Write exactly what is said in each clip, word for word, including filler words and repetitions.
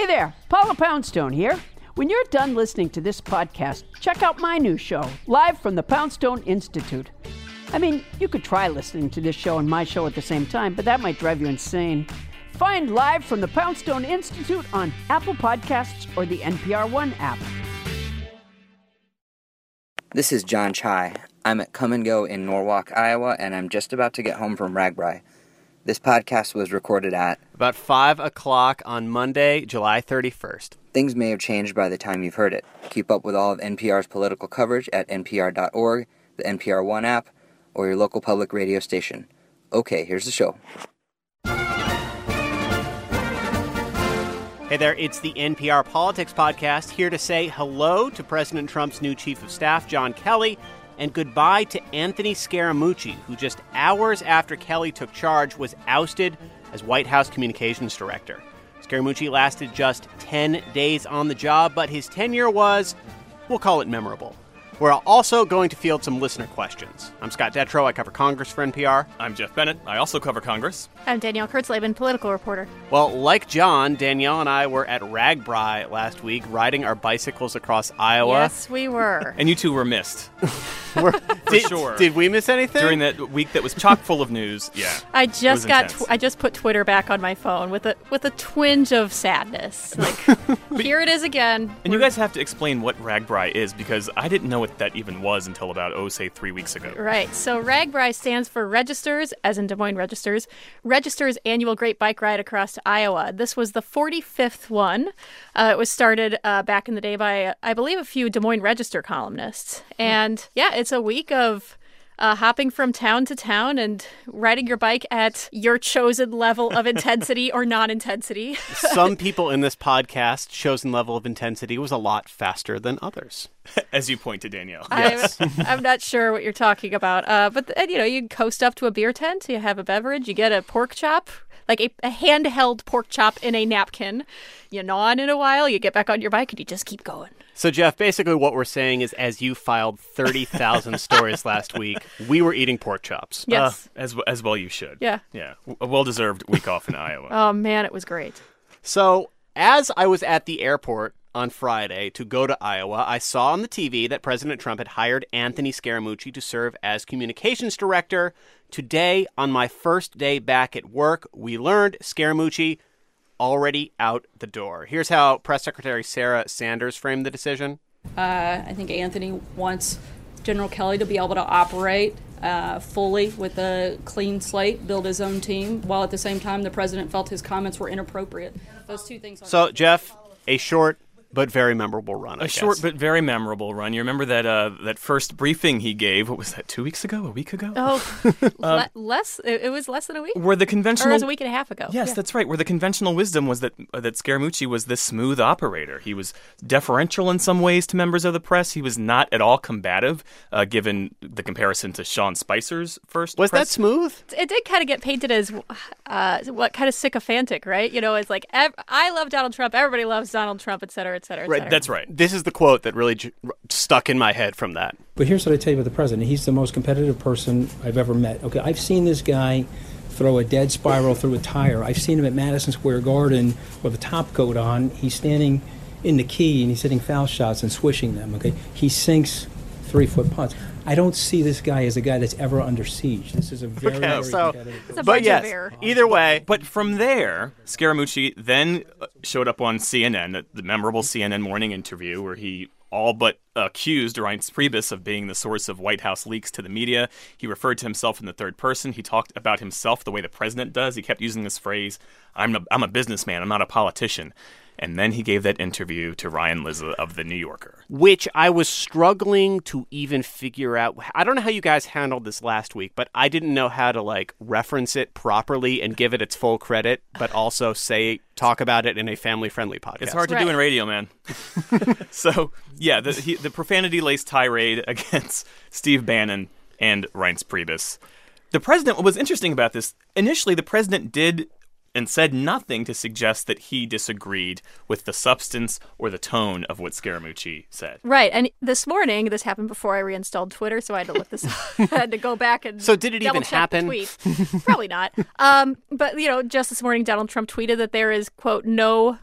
Hey there, Paula Poundstone here. When you're done listening to this podcast, check out my new show, live from the Poundstone Institute. I mean, you could try listening to this show and my show at the same time, but that might drive you insane. Find Live from the Poundstone Institute on Apple Podcasts or the N P R One app. This is John Chai. I'm at Come and Go in Norwalk, Iowa, and I'm just about to get home from RAGBRAI. This podcast was recorded at about five o'clock on Monday, July thirty-first. Things may have changed by the time you've heard it. Keep up with all of N P R's political coverage at N P R dot org, the N P R One app, or your local public radio station. Okay, here's the show. Hey there, it's the N P R Politics Podcast, here to say hello to President Trump's new Chief of Staff, John Kelly, and goodbye to Anthony Scaramucci, who just hours after Kelly took charge was ousted as White House Communications Director. Scaramucci lasted just ten days on the job, but his tenure was, we'll call it memorable. We're also going to field some listener questions. I'm Scott Detrow. I cover Congress for N P R. I'm Jeff Bennett. I also cover Congress. I'm Danielle Kurtzleben, political reporter. Well, like John, Danielle and I were at RAGBRAI last week, riding our bicycles across Iowa. Yes, we were. And you two were missed. We're, for did, sure. Did we miss anything? During that week that was chock full of news, yeah. I just got. intense. Tw- I just put Twitter back on my phone with a with a twinge of sadness. Like, here it is again. And you guys have to explain what RAGBRAI is, because I didn't know what that even was until about, oh, say, three weeks ago. Right. So RAGBRAI stands for Registers, as in Des Moines Registers, Registers Annual Great Bike Ride Across Iowa. This was the forty-fifth one. Uh, it was started uh, back in the day by, I believe, a few Des Moines Register columnists. And yeah, it's a week of Uh, hopping from town to town and riding your bike at your chosen level of intensity or non-intensity. Some people in this podcast chosen level of intensity was a lot faster than others. As you point to Danielle. Yes. I'm, I'm not sure what you're talking about. Uh, but, and, you know, you coast up to a beer tent, you have a beverage, you get a pork chop, like a, a handheld pork chop in a napkin. You gnaw on it a while, you get back on your bike, and you just keep going. So, Jeff, basically what we're saying is as you filed thirty thousand stories last week, we were eating pork chops. Yes. Uh, as, as well you should. Yeah. Yeah. A well-deserved week off in Iowa. Oh, man, it was great. So, as I was at the airport on Friday to go to Iowa, I saw on the T V that President Trump had hired Anthony Scaramucci to serve as communications director. Today, on my first day back at work, we learned Scaramucci already out the door. Here's how Press Secretary Sarah Sanders framed the decision. Uh, I think Anthony wants General Kelly to be able to operate uh, fully with a clean slate, build his own team, while at the same time the president felt his comments were inappropriate. Those two things. So, Jeff, a short but very memorable run, I A guess. short but very memorable run. You remember that uh, that first briefing he gave, what was that, two weeks ago, a week ago? Oh, le- less. It, it was less than a week? Where the Or conventional... it was a week and a half ago. Yes, Yeah. that's right. Where the conventional wisdom was that uh, that Scaramucci was this smooth operator. He was deferential in some ways to members of the press. He was not at all combative, uh, given the comparison to Sean Spicer's first Was press. that smooth? It did kind of get painted as uh, what kind of sycophantic, right? You know, it's like, ev- I love Donald Trump, everybody loves Donald Trump, et cetera, et cetera, et Right, cetera. That's right. This is the quote that really j- stuck in my head from that. But here's what I tell you about the president. He's the most competitive person I've ever met. Okay, I've seen this guy throw a dead spiral through a tire. I've seen him at Madison Square Garden with a top coat on. He's standing in the key and he's hitting foul shots and swishing them. Okay, he sinks three-foot putts. I don't see this guy as a guy that's ever under siege. This is a very, Okay, very so- competitive. It's a But bunch yes, of air. either way, But from there, Scaramucci then uh, showed up on C N N, the, the memorable C N N morning interview, where he all but accused Reince Priebus of being the source of White House leaks to the media. He referred to himself in the third person. He talked about himself the way the president does. He kept using this phrase, I'm a, I'm a businessman, I'm not a politician. And then he gave that interview to Ryan Lizza of The New Yorker. which I was struggling to even figure out. I don't know how you guys handled this last week, but I didn't know how to like reference it properly and give it its full credit, but also say talk about it in a family-friendly podcast. It's hard to Right. do in radio, man. So, yeah, the, he, the profanity-laced tirade against Steve Bannon and Reince Priebus. The president, what was interesting about this, initially the president did and said nothing to suggest that he disagreed with the substance or the tone of what Scaramucci said. Right. And this morning, this happened before I reinstalled Twitter, so I had to look this I had to go back and So did it even double-check the happen? tweet. Probably not. Um, but, you know, just this morning, Donald Trump tweeted that there is, quote, no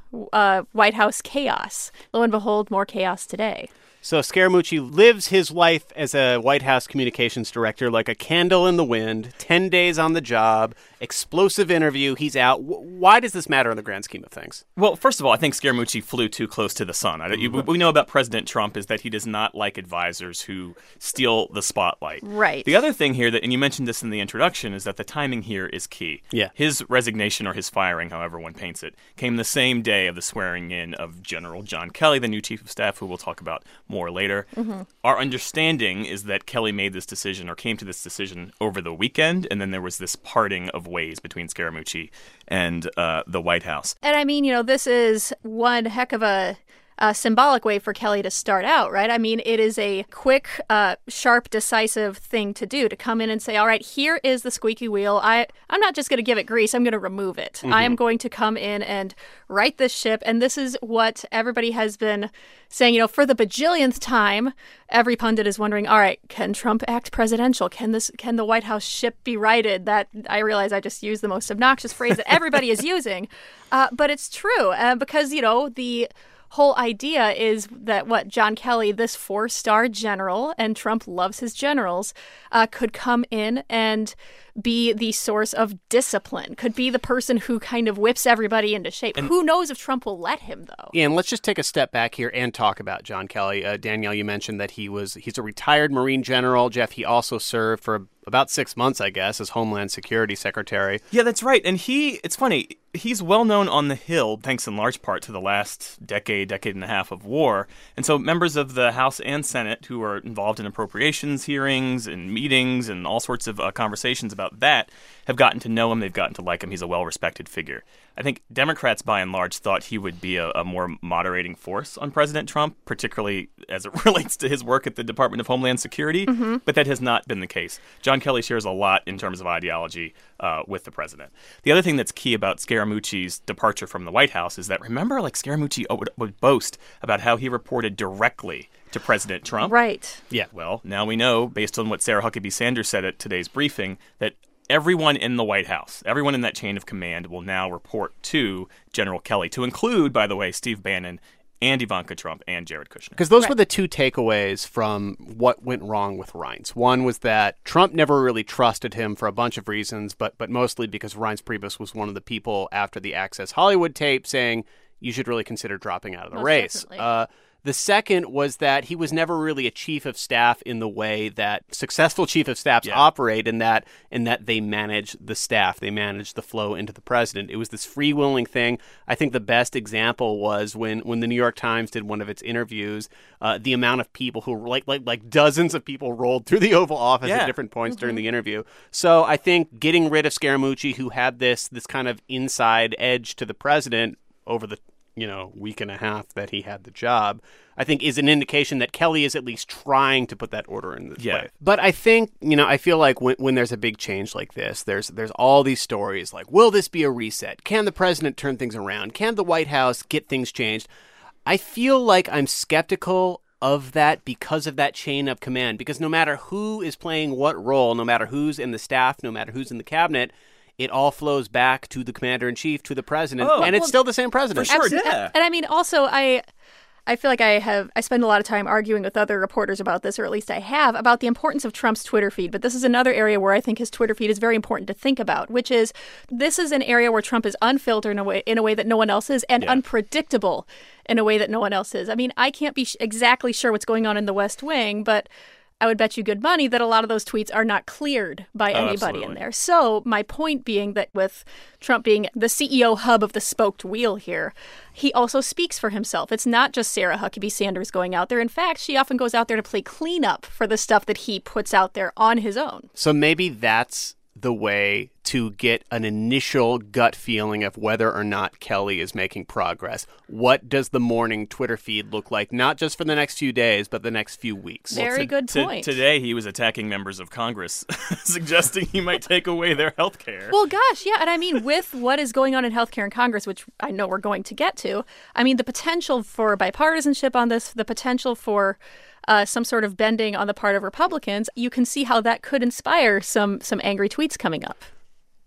uh, White House chaos. Lo and behold, more chaos today. So Scaramucci lives his life as a White House communications director like a candle in the wind, ten days on the job, explosive interview, he's out. W- why does this matter in the grand scheme of things? Well, first of all, I think Scaramucci flew too close to the sun. I, you, what we know about President Trump is that he does not like advisors who steal the spotlight. Right. The other thing here, that, and you mentioned this in the introduction, is that the timing here is key. Yeah. His resignation, or his firing, however one paints it, came the same day of the swearing in of General John Kelly, the new chief of staff, who we'll talk about more later. Mm-hmm. Our understanding is that Kelly made this decision, or came to this decision, over the weekend, and then there was this parting of ways between Scaramucci and uh, the White House. And I mean, you know, this is one heck of a a symbolic way for Kelly to start out, right? I mean, it is a quick, uh, sharp, decisive thing to do, to come in and say, all right, here is the squeaky wheel. I, I'm not just going to give it grease. I'm going to remove it. Mm-hmm. I am going to come in and right this ship. And this is what everybody has been saying, you know, for the bajillionth time. Every pundit is wondering, all right, can Trump act presidential? Can this, can the White House ship be righted? That, I realize I just used the most obnoxious phrase that everybody is using. Uh, but it's true uh, because, you know, the whole idea is that what John Kelly, this four-star general, and Trump loves his generals, uh, could come in and be the source of discipline, could be the person who kind of whips everybody into shape. And who knows if Trump will let him, though? Yeah, and let's just take a step back here and talk about John Kelly. Uh, Danielle, you mentioned that he was he's a retired Marine general. Jeff, he also served for about six months, I guess, as Homeland Security Secretary. Yeah, that's right. And he, it's funny, he's well known on the Hill, thanks in large part to the last decade, decade and a half of war. And so members of the House and Senate who are involved in appropriations hearings and meetings and all sorts of uh, conversations about that have gotten to know him. They've gotten to like him. He's a well-respected figure. I think Democrats, by and large, thought he would be a, a more moderating force on President Trump, particularly as it relates to his work at the Department of Homeland Security. Mm-hmm. But that has not been the case. John Kelly shares a lot in terms of ideology uh, with the president. The other thing that's key about Scaramucci's departure from the White House is that, remember, like Scaramucci would, would boast about how he reported directly to President Trump. Right. Yeah. Well, now we know, based on what Sarah Huckabee Sanders said at today's briefing, that everyone in the White House, everyone in that chain of command will now report to General Kelly, to include, by the way, Steve Bannon and Ivanka Trump and Jared Kushner. Because those right. were the two takeaways from what went wrong with Reince. One was that Trump never really trusted him for a bunch of reasons, but but mostly because Reince Priebus was one of the people after the Access Hollywood tape saying, you should really consider dropping out of the Most race. definitely. Uh, The second was that he was never really a chief of staff in the way that successful chief of staffs Yeah. operate, in that in that they manage the staff, they manage the flow into the president. It was this freewheeling thing. I think the best example was when, when the New York Times did one of its interviews, uh, the amount of people who, like like like dozens of people rolled through the Oval Office Yeah. at different points mm-hmm. during the interview. So I think getting rid of Scaramucci, who had this this kind of inside edge to the president over the you know, week and a half that he had the job, I think is an indication that Kelly is at least trying to put that order in the Yeah. place. But I think, you know, I feel like when, when there's a big change like this, there's there's all these stories like, will this be a reset? Can the president turn things around? Can the White House get things changed? I feel like I'm skeptical of that because of that chain of command, because no matter who is playing what role, no matter who's in the staff, no matter who's in the cabinet, it all flows back to the commander-in-chief, to the president, Oh, and it's well, still the same president. for sure. Absolutely. yeah. And I mean, also, I I feel like I have I spend a lot of time arguing with other reporters about this, or at least I have, about the importance of Trump's Twitter feed. But this is another area where I think his Twitter feed is very important to think about, which is this is an area where Trump is unfiltered in a way in a way that no one else is, and Yeah. unpredictable in a way that no one else is. I mean, I can't be sh- exactly sure what's going on in the West Wing, but I would bet you good money that a lot of those tweets are not cleared by Oh, anybody absolutely. in there. So my point being that with Trump being the C E O hub of the spoked wheel here, he also speaks for himself. It's not just Sarah Huckabee Sanders going out there. In fact, she often goes out there to play cleanup for the stuff that he puts out there on his own. So maybe that's the way to get an initial gut feeling of whether or not Kelly is making progress. What does the morning Twitter feed look like, not just for the next few days, but the next few weeks? Very to- good to- point. Today, he was attacking members of Congress, suggesting he might take away their health care. Well, gosh, yeah. And I mean, with what is going on in healthcare in Congress, which I know we're going to get to, I mean, the potential for bipartisanship on this, the potential for uh, some sort of bending on the part of Republicans, you can see how that could inspire some some angry tweets coming up.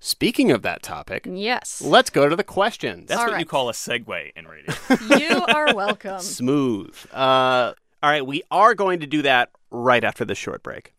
Speaking of that topic, Yes. let's go to the questions. That's All what right. you call a segue in radio. You are welcome. Smooth. Uh, all right, we are going to do that right after this short break.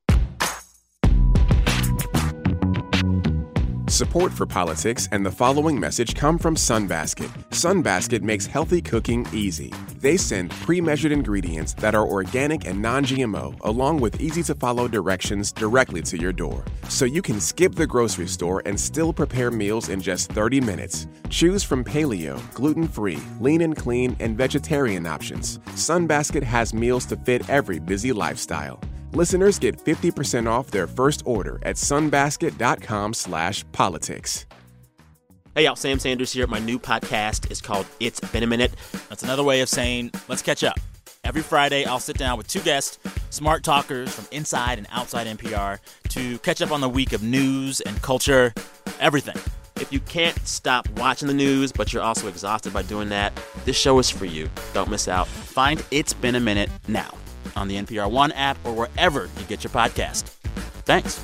Support for politics and the following message come from Sunbasket. Sunbasket makes healthy cooking easy. They send pre-measured ingredients that are organic and non-G M O, along with easy-to-follow directions directly to your door. So you can skip the grocery store and still prepare meals in just thirty minutes. Choose from paleo, gluten-free, lean and clean, and vegetarian options. Sunbasket has meals to fit every busy lifestyle. Listeners get fifty percent off their first order at sunbasket.com slash politics. Hey, y'all, Sam Sanders here. My new podcast is called It's Been a Minute. That's another way of saying, let's catch up. Every Friday, I'll sit down with two guests, smart talkers from inside and outside N P R, to catch up on the week of news and culture, everything. If you can't stop watching the news, but you're also exhausted by doing that, this show is for you. Don't miss out. Find It's Been a Minute now on the N P R One app or wherever you get your podcast. Thanks.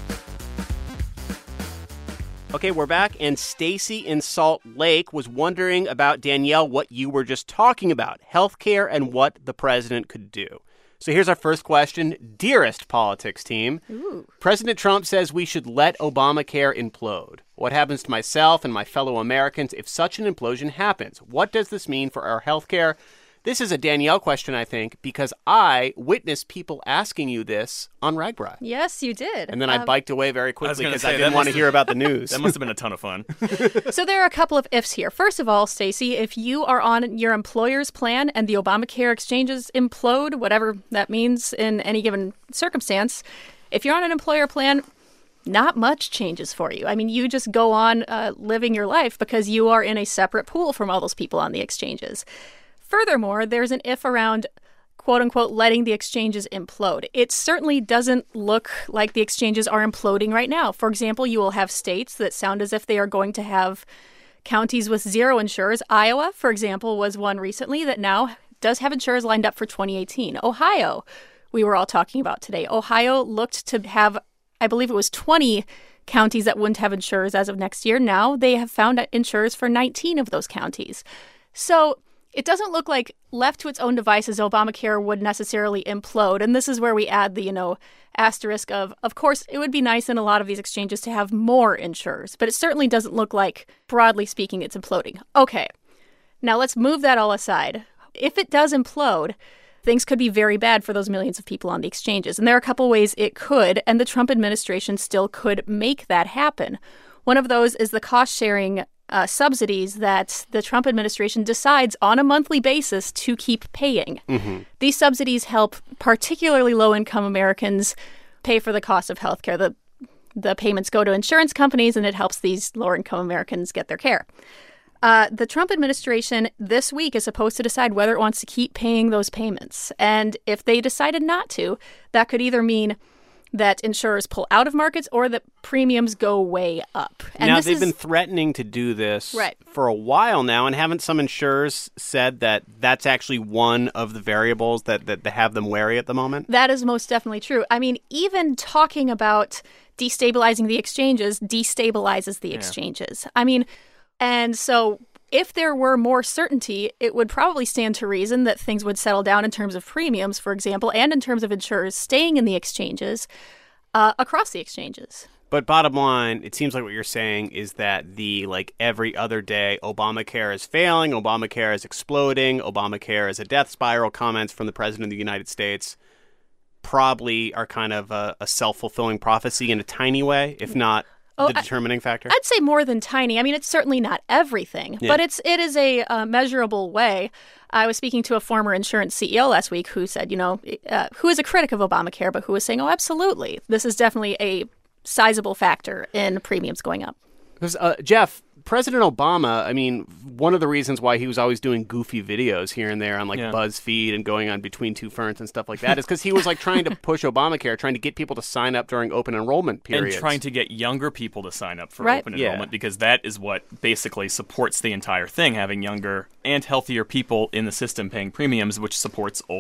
Okay, we're back, and Stacy in Salt Lake was wondering about, Danielle, what you were just talking about, healthcare and what the president could do. So here's our first question. Dearest politics team, Ooh. President Trump says we should let Obamacare implode. What happens to myself and my fellow Americans if such an implosion happens? What does this mean for our healthcare? This is a Danielle question, I think, because I witnessed people asking you this on RAGBRAI. Yes, you did. And then I Um, biked away very I was quickly gonna because say, I that didn't want to must- hear about the news. That must have been a ton of fun. So there are a couple of ifs here. First of all, Stacey, if you are on your employer's plan and the Obamacare exchanges implode, whatever that means in any given circumstance, if you're on an employer plan, not much changes for you. I mean, you just go on uh, living your life because you are in a separate pool from all those people on the exchanges. Furthermore, there's an if around, quote unquote, letting the exchanges implode. It certainly doesn't look like the exchanges are imploding right now. For example, you will have states that sound as if they are going to have counties with zero insurers. Iowa, for example, was one recently that now does have insurers lined up for twenty eighteen. Ohio, we were all talking about today. Ohio looked to have, I believe it was twenty counties that wouldn't have insurers as of next year. Now they have found insurers for nineteen of those counties. So it doesn't look like left to its own devices, Obamacare would necessarily implode. And this is where we add the, you know, asterisk of, of course, it would be nice in a lot of these exchanges to have more insurers, but it certainly doesn't look like, broadly speaking, it's imploding. Okay, now let's move that all aside. If it does implode, things could be very bad for those millions of people on the exchanges. And there are a couple ways it could, and the Trump administration still could make that happen. One of those is the cost-sharing uh, subsidies that the Trump administration decides on a monthly basis to keep paying. Mm-hmm. These subsidies help particularly low-income Americans pay for the cost of health care. The, the payments go to insurance companies, and it helps these lower-income Americans get their care. Uh, the Trump administration this week is supposed to decide whether it wants to keep paying those payments. And if they decided not to, that could either mean that insurers pull out of markets or that premiums go way up. And now, this they've is, been threatening to do this Right. for a while now, and haven't some insurers said that that's actually one of the variables that, that they have them wary at the moment? That is most definitely true. I mean, even talking about destabilizing the exchanges destabilizes the exchanges. I mean, and so if there were more certainty, it would probably stand to reason that things would settle down in terms of premiums, for example, and in terms of insurers staying in the exchanges uh, across the exchanges. But bottom line, it seems like what you're saying is that the, like, every other day, Obamacare is failing, Obamacare is exploding, Obamacare is a death spiral comments from the President of the United States probably are kind of a, a self-fulfilling prophecy in a tiny way, if not Oh, the determining factor? I'd say more than tiny. I mean, it's certainly not everything, Yeah. but it's it is a uh, measurable way. I was speaking to a former insurance C E O last week who said, you know, uh, who is a critic of Obamacare, but who was saying, oh, absolutely, this is definitely a sizable factor in premiums going up. Because, uh, Jeff, President Obama, I mean, one of the reasons why he was always doing goofy videos here and there on, like, Yeah. BuzzFeed and going on Between Two Ferns and stuff like that is because he was, like, trying to push Obamacare, trying to get people to sign up during open enrollment periods. And trying to get younger people to sign up for Right. open Yeah. enrollment, because that is what basically supports the entire thing, having younger and healthier people in the system paying premiums, which supports older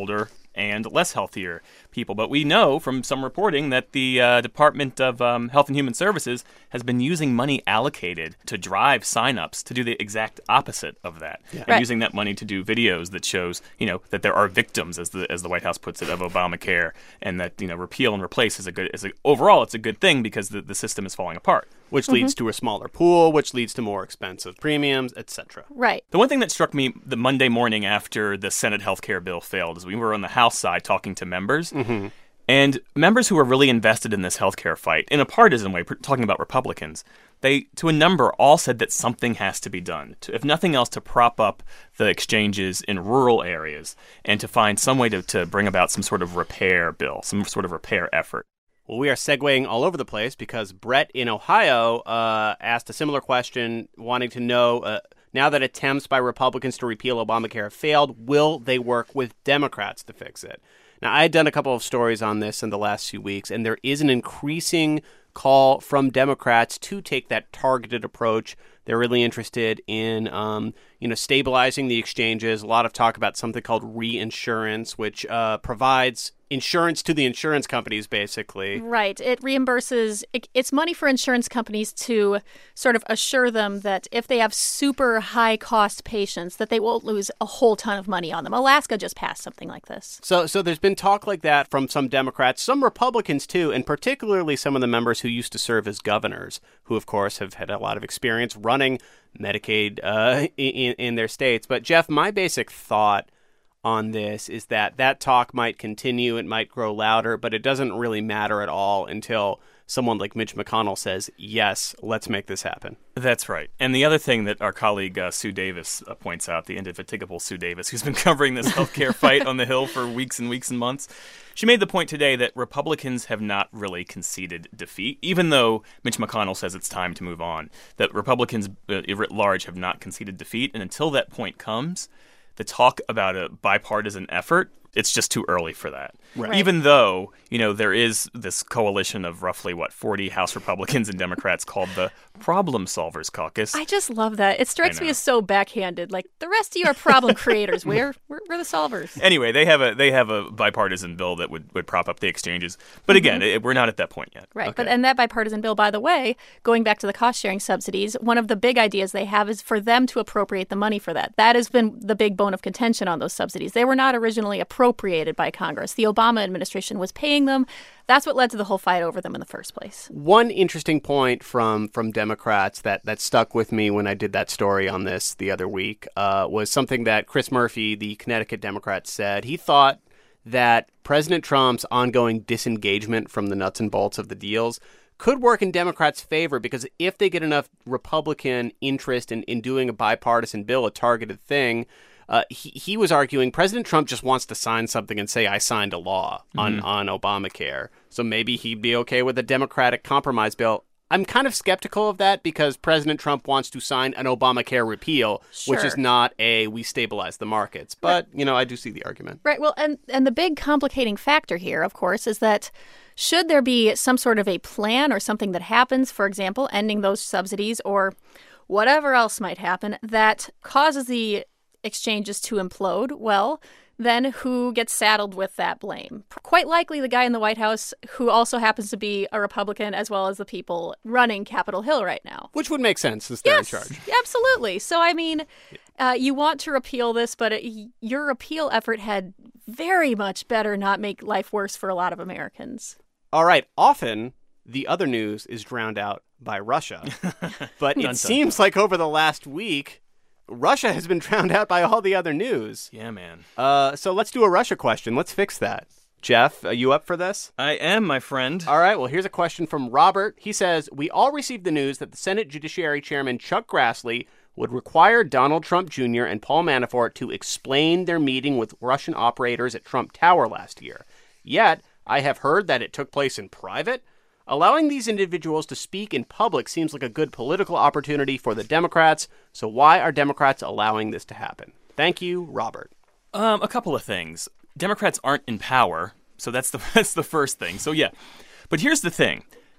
and less healthier people. But we know from some reporting that the uh, Department of um, Health and Human Services has been using money allocated to drive signups to do the exact opposite of that, yeah. and right. using that money to do videos that shows, you know, that there are victims, as the as the White House puts it, of Obamacare, and that, you know, repeal and replace is a good is a, overall it's a good thing because the, the system is falling apart. Which mm-hmm. leads to a smaller pool, which leads to more expensive premiums, et cetera. Right. The one thing that struck me the Monday morning after the Senate health care bill failed is we were on the House side talking to members, mm-hmm. and members who are really invested in this health care fight, in a partisan way, talking about Republicans, they, to a number, all said that something has to be done, to, if nothing else, to prop up the exchanges in rural areas and to find some way to, to bring about some sort of repair bill, some sort of repair effort. Well, we are segueing all over the place because Brett in Ohio uh, asked a similar question, wanting to know, uh, now that attempts by Republicans to repeal Obamacare have failed, will they work with Democrats to fix it? Now, I had done a couple of stories on this in the last few weeks, and there is an increasing call from Democrats to take that targeted approach. They're really interested in, um, you know, stabilizing the exchanges. A lot of talk about something called reinsurance, which uh, provides insurance to the insurance companies, basically. Right. It reimburses, it, it's money for insurance companies to sort of assure them that if they have super high-cost patients, that they won't lose a whole ton of money on them. Alaska just passed something like this. So so there's been talk like that from some Democrats, some Republicans, too, and particularly some of the members who used to serve as governors, who, of course, have had a lot of experience running Medicaid uh, in, in their states. But, Jeff, my basic thought on this is that that talk might continue, it might grow louder, but it doesn't really matter at all until someone like Mitch McConnell says, yes, let's make this happen. That's right. And the other thing that our colleague uh, Sue Davis uh, points out, the indefatigable Sue Davis, who's been covering this healthcare fight on the Hill for weeks and weeks and months, she made the point today that Republicans have not really conceded defeat, even though Mitch McConnell says it's time to move on, that Republicans uh, writ large have not conceded defeat. And until that point comes, the talk about a bipartisan effort, it's just too early for that. Right. Even though, you know, there is this coalition of roughly, what, forty House Republicans and Democrats called the Problem Solvers Caucus. I just love that. It strikes me as so backhanded. Like, the rest of you are problem creators. We're, we're we're the solvers. Anyway, they have a they have a bipartisan bill that would, would prop up the exchanges. But again, mm-hmm. it, we're not at that point yet. Right. Okay. But and that bipartisan bill, by the way, going back to the cost-sharing subsidies, one of the big ideas they have is for them to appropriate the money for that. That has been the big bone of contention on those subsidies. They were not originally appropriated by Congress. The Obama administration was paying them. That's what led to the whole fight over them in the first place. One interesting point from from Democrats that, that stuck with me when I did that story on this the other week uh, was something that Chris Murphy, the Connecticut Democrat, said. He thought that President Trump's ongoing disengagement from the nuts and bolts of the deals could work in Democrats' favor because if they get enough Republican interest in, in doing a bipartisan bill, a targeted thing, Uh, he, he was arguing President Trump just wants to sign something and say, I signed a law on, mm-hmm. on Obamacare. So maybe he'd be okay with a Democratic compromise bill. I'm kind of skeptical of that because President Trump wants to sign an Obamacare repeal, sure. which is not a we stabilize the markets. But, right. you know, I do see the argument. Right. Well, and, and the big complicating factor here, of course, is that should there be some sort of a plan or something that happens, for example, ending those subsidies or whatever else might happen that causes the exchanges to implode, well, then who gets saddled with that blame? Quite likely the guy in the White House who also happens to be a Republican as well as the people running Capitol Hill right now. Which would make sense since they're yes, in charge. Absolutely. So, I mean, uh, you want to repeal this, but it, your repeal effort had very much better not make life worse for a lot of Americans. All right. Often the other news is drowned out by Russia. But it seems like over the last week, Russia has been drowned out by all the other news. Yeah, man. Uh, so let's do a Russia question. Let's fix that. Jeff, are you up for this? I am, my friend. All right. Well, here's a question from Robert. He says, we all received the news that the Senate Judiciary Chairman Chuck Grassley would require Donald Trump Junior and Paul Manafort to explain their meeting with Russian operators at Trump Tower last year. Yet, I have heard that it took place in private. Allowing these individuals to speak in public seems like a good political opportunity for the Democrats. So why are Democrats allowing this to happen? Thank you, Robert. Um, a couple of things. Democrats aren't in power, so that's the that's the first thing. So yeah, but here's the thing: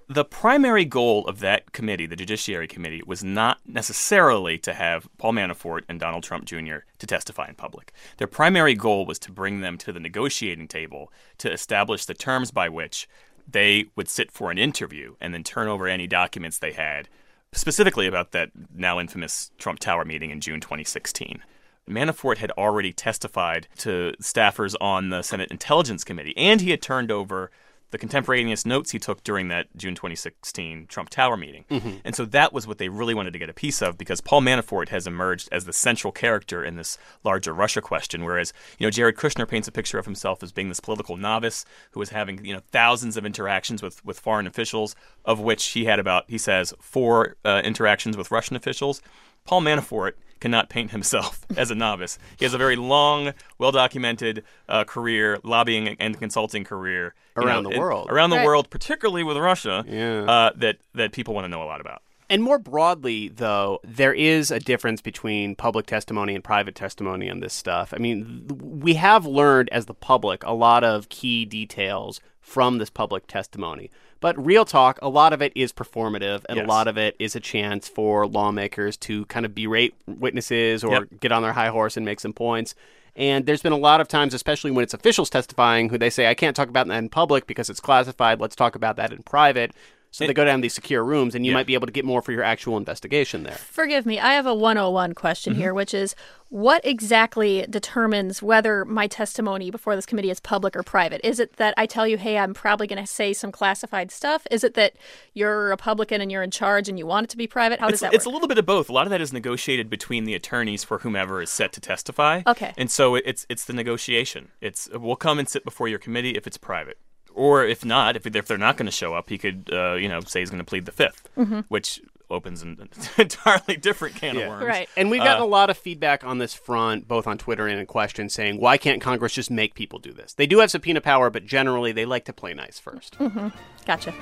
The primary goal of that committee, the Judiciary Committee, was not necessarily to have Paul Manafort and Donald Trump Junior to testify in public. Their primary goal was to bring them to the negotiating table to establish the terms by which they would sit for an interview and then turn over any documents they had, specifically about that now infamous Trump Tower meeting in June twenty sixteen. Manafort had already testified to staffers on the Senate Intelligence Committee, and he had turned over the contemporaneous notes he took during that June twenty sixteen Trump Tower meeting. Mm-hmm. And so that was what they really wanted to get a piece of, because Paul Manafort has emerged as the central character in this larger Russia question, whereas, you know, Jared Kushner paints a picture of himself as being this political novice who was having, you know, thousands of interactions with, with foreign officials, of which he had about, he says, four uh, interactions with Russian officials. Paul Manafort cannot paint himself as a novice. He has a very long, well-documented uh, career, lobbying and consulting career. Around know, the world. Around the right. world, particularly with Russia, yeah. uh, that, that people want to know a lot about. And more broadly, though, there is a difference between public testimony and private testimony on this stuff. I mean, we have learned as the public a lot of key details from this public testimony. But real talk, a lot of it is performative, and yes. a lot of it is a chance for lawmakers to kind of berate witnesses or yep. get on their high horse and make some points. And there's been a lot of times, especially when it's officials testifying, who they say, I can't talk about that in public because it's classified. Let's talk about that in private. So they go down these secure rooms, and you yeah. might be able to get more for your actual investigation there. Forgive me, I have a one oh one question mm-hmm. here, which is, what exactly determines whether my testimony before this committee is public or private? Is it that I tell you, hey, I'm probably going to say some classified stuff? Is it that you're a Republican and you're in charge and you want it to be private? How does it's, that work? It's a little bit of both. A lot of that is negotiated between the attorneys for whomever is set to testify. Okay. And so it's it's the negotiation. It's we'll come and sit before your committee if it's private. Or if not, if, if they're not going to show up, he could, uh, you know, say he's going to plead the fifth, mm-hmm. which opens an entirely different can yeah. of worms. Right. And we've gotten uh, a lot of feedback on this front, both on Twitter and in questions, saying, why can't Congress just make people do this? They do have subpoena power, but generally they like to play nice first. Mm-hmm. Gotcha.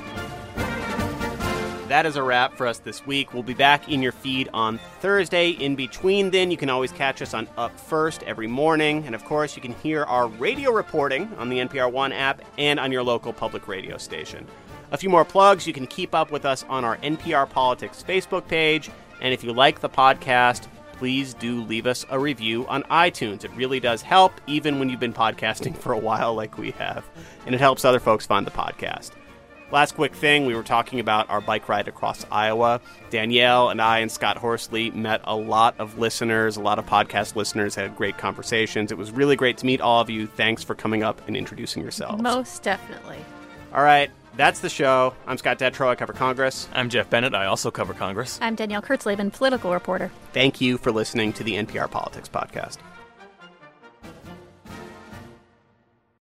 That is a wrap for us this week. We'll be back in your feed on Thursday. In between then, you can always catch us on Up First every morning. And of course, you can hear our radio reporting on the N P R One app and on your local public radio station. A few more plugs. You can keep up with us on our N P R Politics Facebook page. And if you like the podcast, please do leave us a review on iTunes. It really does help, even when you've been podcasting for a while like we have. And it helps other folks find the podcast. Last quick thing, we were talking about our bike ride across Iowa. Danielle and I and Scott Horsley met a lot of listeners, a lot of podcast listeners, had great conversations. It was really great to meet all of you. Thanks for coming up and introducing yourselves. Most definitely. All right, that's the show. I'm Scott Detrow. I cover Congress. I'm Jeff Bennett. I also cover Congress. I'm Danielle Kurtzleben, political reporter. Thank you for listening to the N P R Politics Podcast.